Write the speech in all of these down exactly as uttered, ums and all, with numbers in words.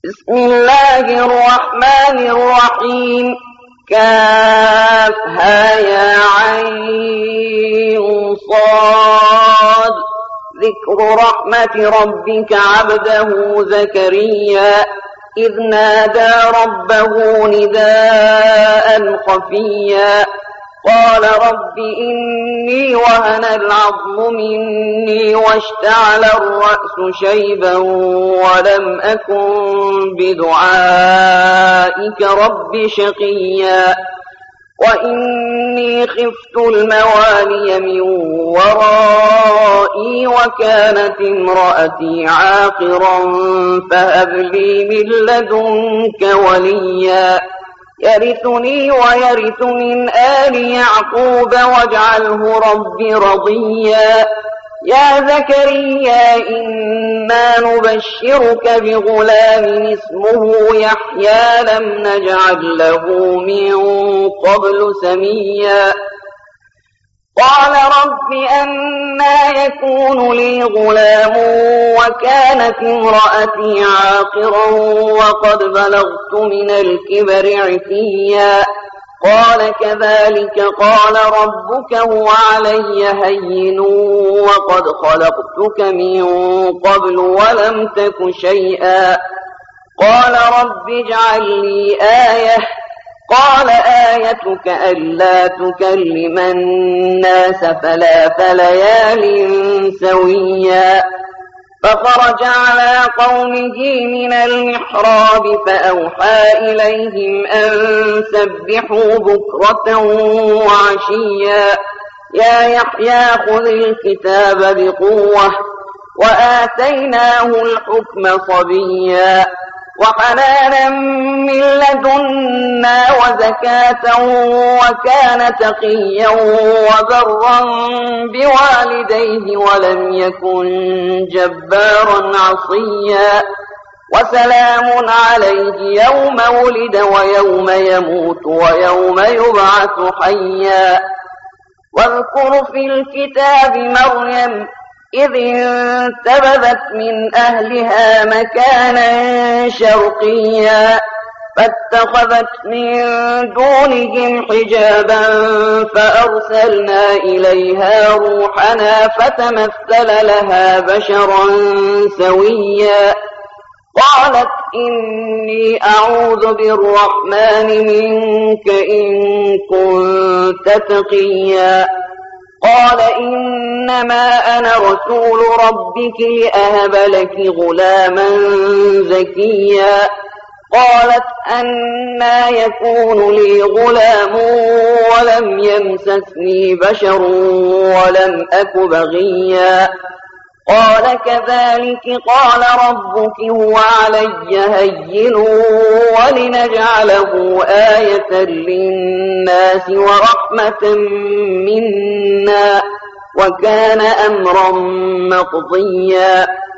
بسم الله الرحمن الرحيم. كافها يا عين صاد. ذكر رحمة ربك عبده زكريا إذ نادى ربه نداء خفيا قال رب إني وهن العظم مني واشتعل الرأس شيبا ولم أكن بدعائك رب شقيا وإني خفت الموالي من ورائي وكانت امرأتي عاقرا فهب لي من لدنك وليا يرثني ويرث من آل يعقوب واجعله رب رضيا يا زكريا إنا نبشرك بغلام اسمه يحيى لم نجعل له من قبل سميا قال رب أنى يكون لي غلام وكانت امرأتي عاقرا وقد بلغت من الكبر عتيا قال كذلك قال ربك هو علي هين وقد خلقتك من قبل ولم تك شيئا قال رب اجعل لي آية قال آيتك ألا تكلم الناس ثلاث ليال سويا فخرج على قومه من المحراب فأوحى إليهم أن سبحوا بكرة وعشيا يا يحيى خذ الكتاب بقوة وآتيناه الحكم صبيا وحنانا من لدنا وزكاة وكان تقيا وبرا بوالديه ولم يكن جبارا عصيا وسلام عليه يوم ولد ويوم يموت ويوم يبعث حيا واذكر في الكتاب مريم إذ انتبذت من أهلها مكانا شرقيا فاتخذت من دونهم حجابا فأرسلنا إليها روحنا فتمثل لها بشرا سويا قالت إني أعوذ بالرحمن منك إن كنت تقيا قال إنما أنا رسول ربك لأهب لك غلاما زكيا قالت أنى يكون لي غلام ولم يمسسني بشر ولم أك بغيا قال كذلك قال ربك هو علي هين ولنجعله آية للناس ورحمة منا وكان أمرا مقضيا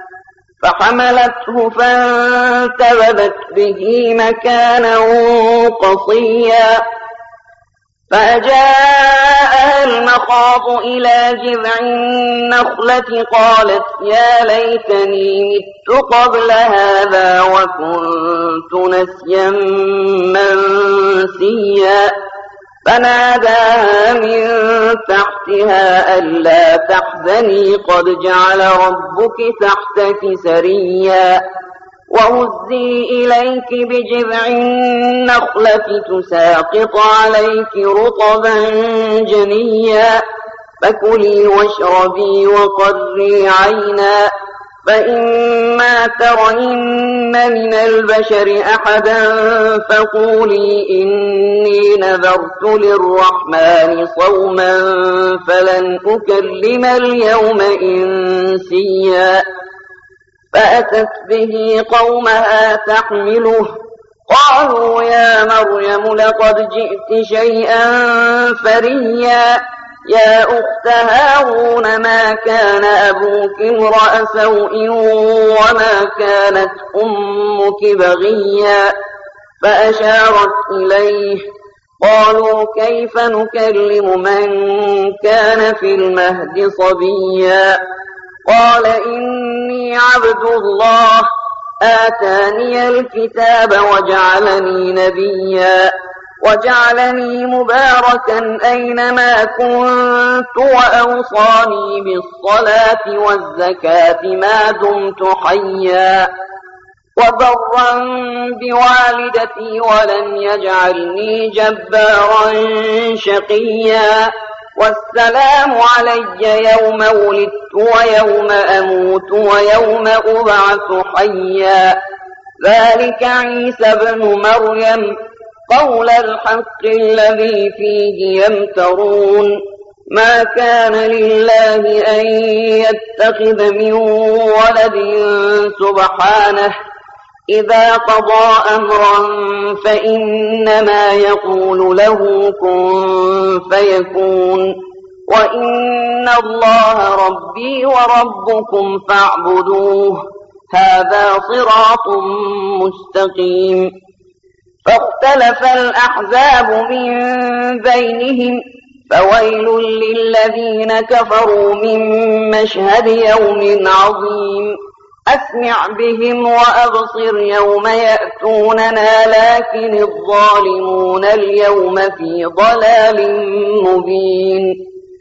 فحملته فانتبذت به مكانا قصيا فأجاءها المخاض إلى جذع النخلة قالت يا ليتني مت قبل هذا وكنت نسيا منسيا فناداها من تحتها ألا تحزني قد جعل ربك تحتك سريا وهزي إليك بجذع النخلة تساقط عليك رطبا جنيا فكلي واشربي وقري عينا فإما ترين من البشر أحدا فقولي إني نذرت للرحمن صوما فلن أكلم اليوم إنسيا فأتت به قومها تحمله قالوا يا مريم لقد جئت شيئا فريا يا أخت هارون ما كان أبوك امرأ سوء وما كانت أمك بغيا فأشارت إليه قالوا كيف نكلم من كان في المهد صبيا قال إني عبد الله آتاني الكتاب وجعلني نبيا وجعلني مباركا أينما كنت وأوصاني بالصلاة والزكاة ما دمت حيا وبرا بوالدتي ولم يجعلني جبارا شقيا والسلام علي يوم ولدت ويوم أموت ويوم أبعث حيا ذلك عيسى بن مريم قول الحق الذي فيه يمترون ما كان لله أن يتخذ من ولد سبحانه إذا قضى أمرا فإنما يقول له كن فيكون وإن الله ربي وربكم فاعبدوه هذا صراط مستقيم فاختلف الأحزاب من بينهم فويل للذين كفروا من مشهد يوم عظيم أسمع بهم وأبصر يوم يأتوننا لكن الظالمون اليوم في ضلال مبين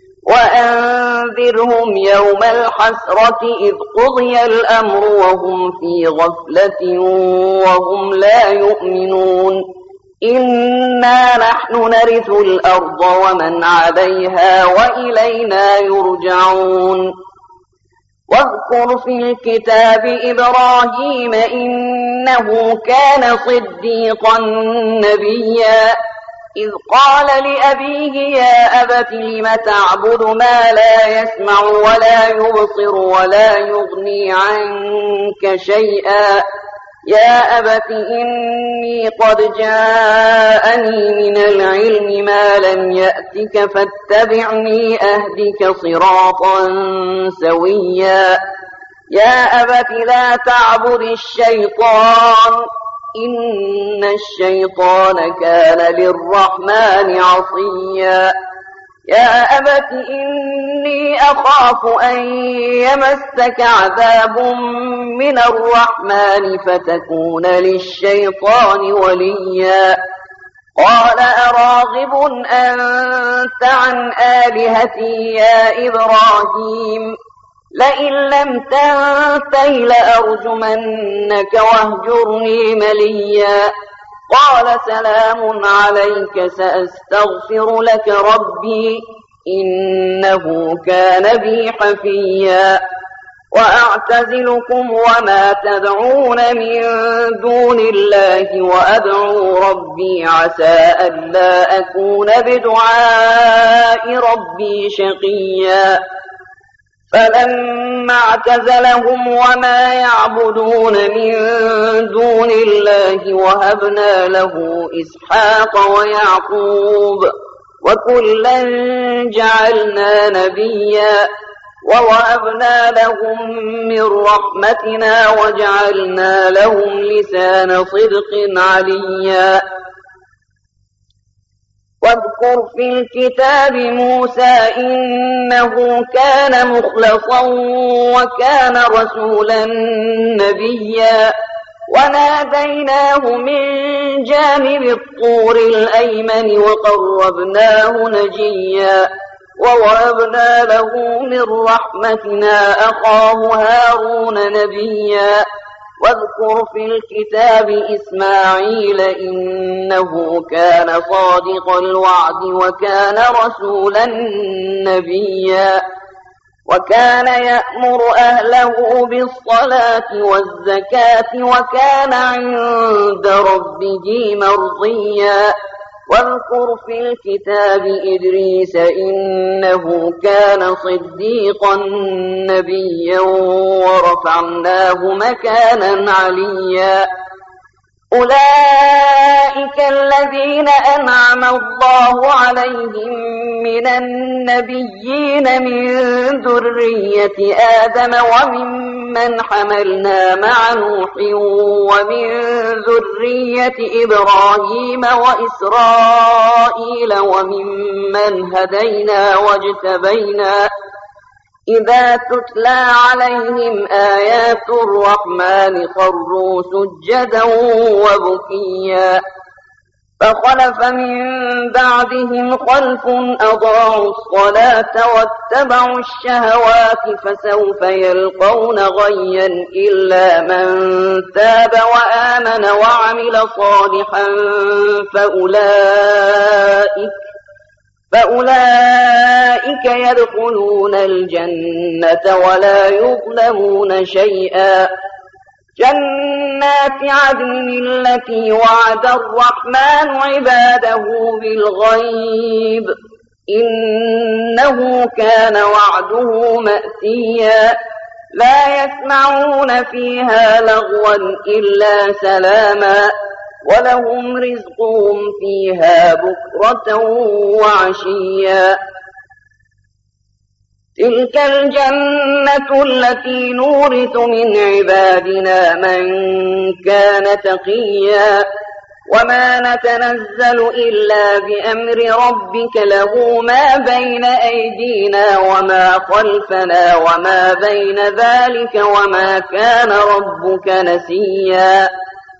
وأنذرهم يوم الحسرة إذ قضي الأمر وهم في غفلة وهم لا يؤمنون إنا نحن نرث الأرض ومن عليها وإلينا يرجعون واذكر في الكتاب إبراهيم إنه كان صديقا نبيا إذ قال لأبيه يا أبت لم تعبد ما لا يسمع ولا يبصر ولا يغني عنك شيئا يا أبت إني قد جاءني من العلم ما لم يأتك فاتبعني أهدك صراطا سويا يا أبت لا تعبد الشيطان إن الشيطان كان للرحمن عصيا يا أبت إني أخاف أن يمسك عذاب من الرحمن فتكون للشيطان وليا قال أراغب أنت عن آلهتي يا إبراهيم لئن لم تنته لأرجمنك واهجرني مليا قال سلام عليك سأستغفر لك ربي إنه كان بي حفيا وأعتزلكم وما تدعون من دون الله وأدعو ربي عسى ألا أكون بدعاء ربي شقيا فلما اعتزلهم وما يعبدون من دون الله وهبنا له إسحاق ويعقوب وكلا جعلنا نبيا ووهبنا لهم من رحمتنا وجعلنا لهم لسان صدق عليا واذكر في الكتاب موسى إنه كان مخلصا وكان رسولا نبيا وناديناه من جانب الطور الأيمن وقربناه نجيا ووهبنا له من رحمتنا أخاه هارون نبيا واذكر في الكتاب إسماعيل إنه كان صادق الوعد وكان رسولا نبيا وكان يأمر أهله بالصلاة والزكاة وكان عند ربه مرضيا واذكر في الكتاب إدريس إنه كان صديقا نبيا ورفعناه مكانا عليا أولئك الذين أنعم الله عليهم من النبيين من ذرية آدم وممن حملنا مع نوح ومن ذرية إبراهيم وإسرائيل وممن هدينا واجتبينا إذا تتلى عليهم آيات الرحمن خروا سجدا وبكيا فخلف من بعدهم خلف أضاعوا الصلاة واتبعوا الشهوات فسوف يلقون غيا إلا من تاب وآمن وعمل صالحا فأولئك فأولئك يدخلون الجنة ولا يظلمون شيئا جنات عدن التي وعد الرحمن عباده بالغيب إنه كان وعده مأتيا لا يسمعون فيها لغوا إلا سلاما ولهم رزقهم فيها بكرة وعشيا تلك الجنة التي نورث من عبادنا من كان تقيا وما نتنزل إلا بأمر ربك له ما بين أيدينا وما خلفنا وما بين ذلك وما كان ربك نسيا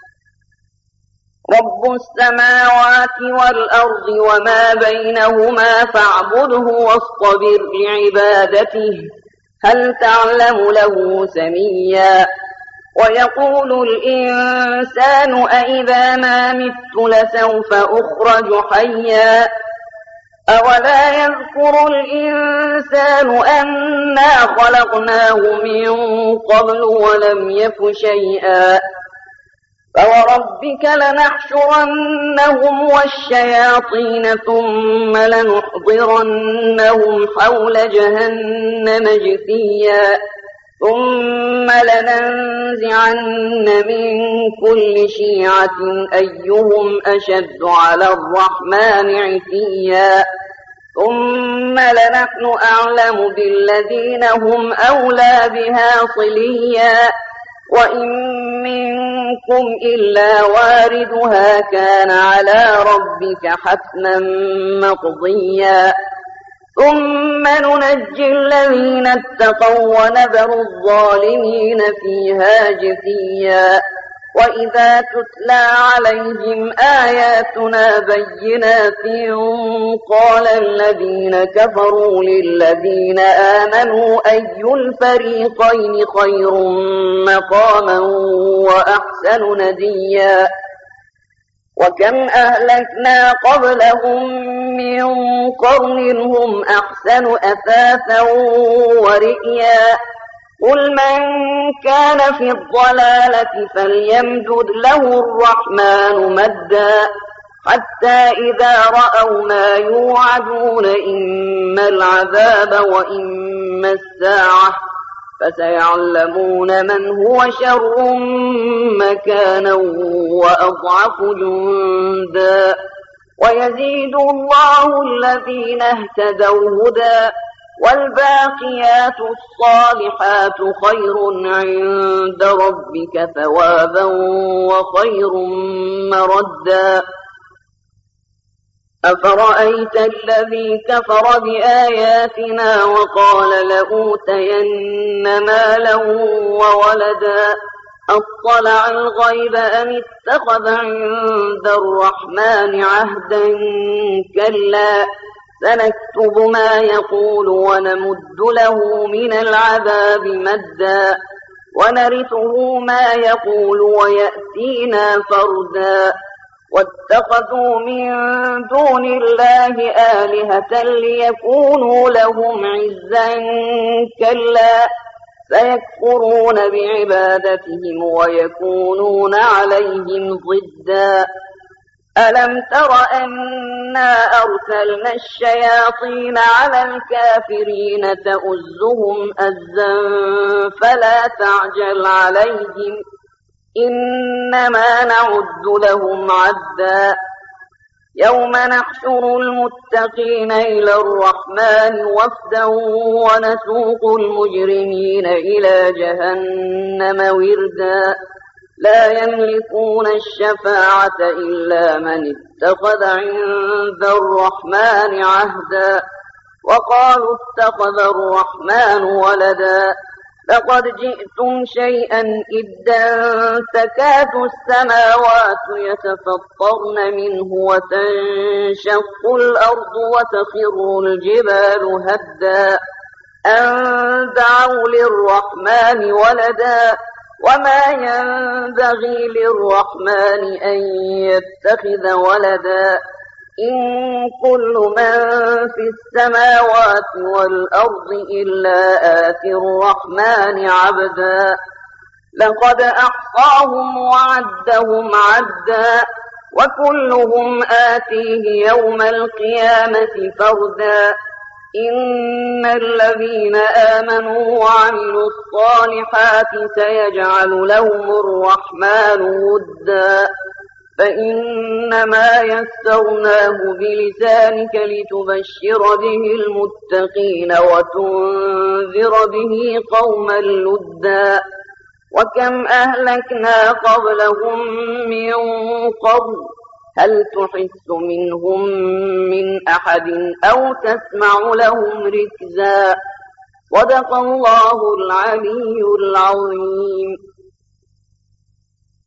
رب السماوات والأرض وما بينهما فاعبده واصطبر لعبادته هل تعلم له سميا ويقول الإنسان أإذا ما مت لسوف أخرج حيا أولا يذكر الإنسان أنا خلقناه من قبل ولم يك شيئا فوربك لنحشرنهم والشياطين ثم لنحضرنهم حول جهنم جثيا ثم لننزعن من كل شيعة أيهم أشد على الرحمن عتيا ثم لنحن أعلم بالذين هم أولى بها صليا وإن منكم إلا واردها كان على ربك حتما مقضيا ثم ننجي الذين اتقوا ونذر الظالمين فيها جثيا وإذا تتلى عليهم آياتنا بينات قال الذين كفروا للذين آمنوا أي الفريقين خير مقاما وأحسن نديا وكم أهلكنا قبلهم من قرن هم أحسن أثاثا ورئيا قل من كان في الضلالة فليمدد له الرحمن مدا حتى إذا رأوا ما يوعدون إما العذاب وإما الساعة فسيعلمون من هو شر مكانا وأضعف جندا ويزيد الله الذين اهتدوا هدى والباقيات الصالحات خير عند ربك ثوابا وخير مردا أفرأيت الذي كفر بآياتنا وقال لأوتين مالا وولدا أطلع الغيب أم اتخذ عند الرحمن عهدا كلا سنكتب ما يقول ونمد له من العذاب مدا ونرثه ما يقول ويأتينا فردا واتخذوا من دون الله آلهة ليكونوا لهم عزا كلا سيكفرون بعبادتهم ويكونون عليهم ضدا ألم تر أنا أرسلنا الشياطين على الكافرين تؤزهم أزا فلا تعجل عليهم إنما نعد لهم عدا يوم نحشر المتقين إلى الرحمن وفدا ونسوق المجرمين إلى جهنم وردا لا يملكون الشفاعة إلا من اتخذ عند الرحمن عهدا وقالوا اتخذ الرحمن ولدا لقد جئتم شيئا إدا تكاد السماوات يتفطرن منه وتنشق الأرض وتخر الجبال هدا أن دعوا للرحمن ولدا وما ينبغي للرحمن أن يتخذ ولدا إن كل من في السماوات والأرض إلا آتي الرحمن عبدا لقد أحصاهم وعدهم عدا وكلهم آتيه يوم القيامة فردا إن الذين آمنوا وعملوا الصالحات سيجعل لهم الرحمن ودا فإنما يسرناه بلسانك لتبشر به المتقين وتنذر به قوما لدا وكم أهلكنا قبلهم من قرن هل تحس منهم من أحد أو تسمع لهم ركزا صدق الله العلي العظيم.